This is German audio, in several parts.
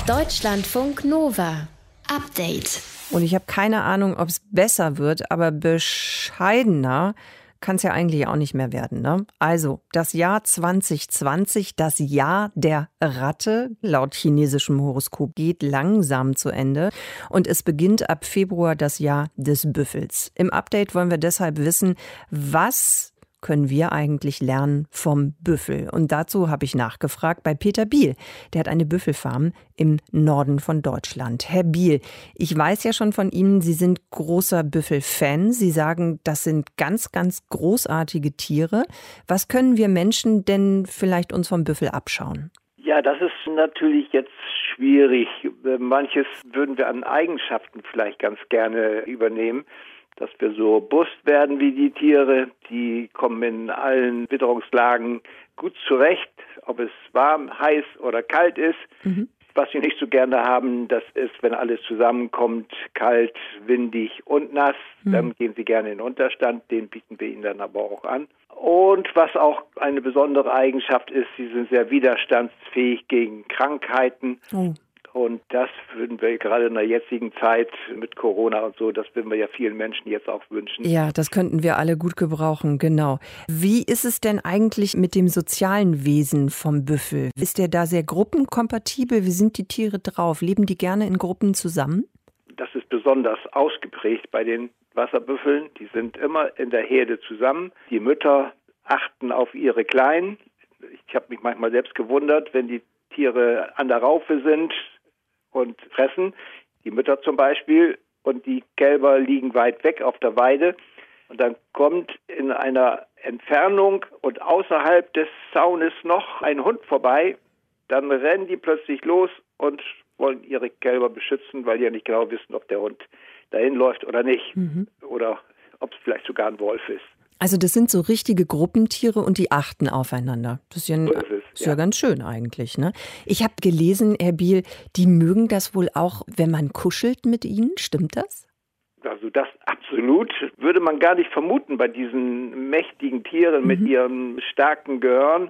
Deutschlandfunk Nova. Update. Und ich habe keine Ahnung, ob es besser wird, aber bescheidener kann es ja eigentlich auch nicht mehr werden, ne? Also, das Jahr 2020, das Jahr der Ratte, laut chinesischem Horoskop, geht langsam zu Ende. Und es beginnt ab Februar das Jahr des Büffels. Im Update wollen wir deshalb wissen, was können wir eigentlich lernen vom Büffel? Und dazu habe ich nachgefragt bei Peter Biel. Der hat eine Büffelfarm im Norden von Deutschland. Herr Biel, ich weiß ja schon von Ihnen, Sie sind großer Büffel-Fan. Sie sagen, das sind ganz, ganz großartige Tiere. Was können wir Menschen denn vielleicht uns vom Büffel abschauen? Ja, das ist natürlich jetzt schwierig. Manches würden wir an Eigenschaften vielleicht ganz gerne übernehmen. Dass wir so robust werden wie die Tiere, die kommen in allen Witterungslagen gut zurecht, ob es warm, heiß oder kalt ist. Was sie nicht so gerne haben, das ist, wenn alles zusammenkommt, kalt, windig und nass, dann gehen sie gerne in den Unterstand, den bieten wir ihnen dann aber auch an. Und was auch eine besondere Eigenschaft ist, sie sind sehr widerstandsfähig gegen Krankheiten. Und das würden wir gerade in der jetzigen Zeit mit Corona und so, das würden wir ja vielen Menschen jetzt auch wünschen. Ja, das könnten wir alle gut gebrauchen, genau. Wie ist es denn eigentlich mit dem sozialen Wesen vom Büffel? Ist der da sehr gruppenkompatibel? Wie sind die Tiere drauf? Leben die gerne in Gruppen zusammen? Das ist besonders ausgeprägt bei den Wasserbüffeln. Die sind immer in der Herde zusammen. Die Mütter achten auf ihre Kleinen. Ich habe mich manchmal selbst gewundert, wenn die Tiere an der Raufe sind und fressen, die Mütter zum Beispiel, und die Kälber liegen weit weg auf der Weide. Und dann kommt in einer Entfernung und außerhalb des Zaunes noch ein Hund vorbei. Dann rennen die plötzlich los und wollen ihre Kälber beschützen, weil die ja nicht genau wissen, ob der Hund dahin läuft oder nicht. Oder ob es vielleicht sogar ein Wolf ist. Also das sind so richtige Gruppentiere und die achten aufeinander. Das ist ja, ja ganz schön eigentlich, ne? Ich habe gelesen, Herr Biel, die mögen das wohl auch, wenn man kuschelt mit ihnen. Stimmt das? Also das absolut würde man gar nicht vermuten bei diesen mächtigen Tieren mit ihrem starken Gehirn.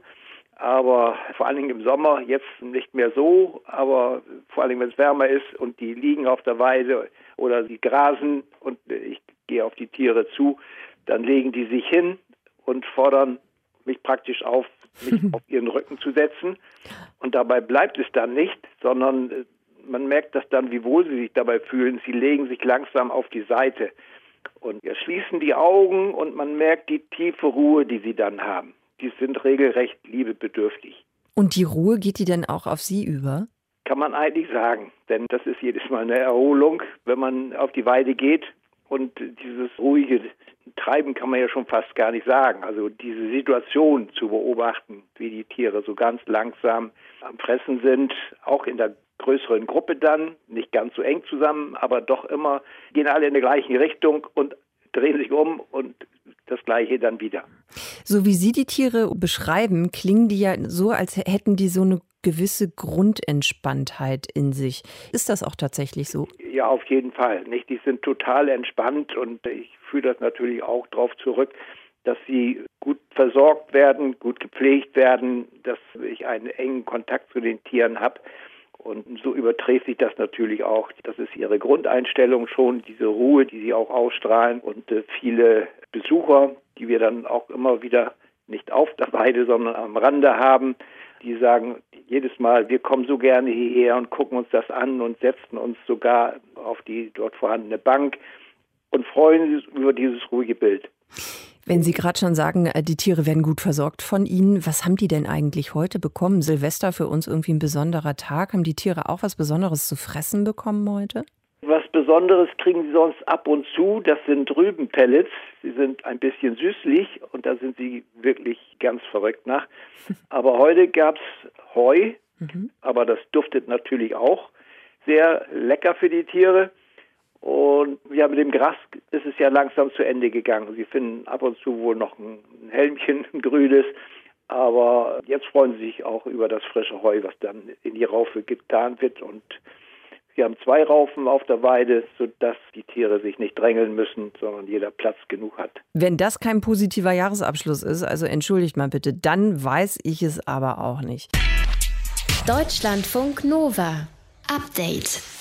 Aber vor allen Dingen im Sommer jetzt nicht mehr so, aber vor allen Dingen, wenn es wärmer ist und die liegen auf der Weide oder sie grasen und ich gehe auf die Tiere zu, dann legen die sich hin und fordern mich praktisch auf, mich auf ihren Rücken zu setzen. Und dabei bleibt es dann nicht, sondern man merkt das dann, wie wohl sie sich dabei fühlen. Sie legen sich langsam auf die Seite und schließen die Augen und man merkt die tiefe Ruhe, die sie dann haben. Die sind regelrecht liebebedürftig. Und die Ruhe, geht die denn auch auf Sie über? Kann man eigentlich sagen, denn das ist jedes Mal eine Erholung, wenn man auf die Weide geht. Und dieses ruhige Treiben kann man ja schon fast gar nicht sagen. Also diese Situation zu beobachten, wie die Tiere so ganz langsam am Fressen sind, auch in der größeren Gruppe dann, nicht ganz so eng zusammen, aber doch immer, gehen alle in der gleichen Richtung und drehen sich um und das Gleiche dann wieder. So wie Sie die Tiere beschreiben, klingen die ja so, als hätten die so eine gewisse Grundentspanntheit in sich. Ist das auch tatsächlich so? Ja, auf jeden Fall. Nicht? Die sind total entspannt und ich führe das natürlich auch darauf zurück, dass sie gut versorgt werden, gut gepflegt werden, dass ich einen engen Kontakt zu den Tieren habe. Und so überträgt sich das natürlich auch. Das ist ihre Grundeinstellung schon, diese Ruhe, die sie auch ausstrahlen. Und viele Besucher, die wir dann auch immer wieder nicht auf der Weide, sondern am Rande haben, die sagen jedes Mal, wir kommen so gerne hierher und gucken uns das an und setzen uns sogar auf die dort vorhandene Bank und freuen sich über dieses ruhige Bild. Wenn Sie gerade schon sagen, die Tiere werden gut versorgt von Ihnen, was haben die denn eigentlich heute bekommen? Silvester für uns irgendwie ein besonderer Tag. Haben die Tiere auch was Besonderes zu fressen bekommen heute? Was Besonderes kriegen sie sonst ab und zu. Das sind Rübenpellets. Sie sind ein bisschen süßlich und da sind sie wirklich ganz verrückt nach. Aber heute gab es Heu, aber das duftet natürlich auch sehr lecker für die Tiere. Und ja, mit dem Gras ist es ja langsam zu Ende gegangen. Sie finden ab und zu wohl noch ein Helmchen, ein grünes. Aber jetzt freuen sie sich auch über das frische Heu, was dann in die Raufe getan wird. Und wir haben 2 Raufen auf der Weide, sodass die Tiere sich nicht drängeln müssen, sondern jeder Platz genug hat. Wenn das kein positiver Jahresabschluss ist, also entschuldigt mal bitte, dann weiß ich es aber auch nicht. Deutschlandfunk Nova. Update.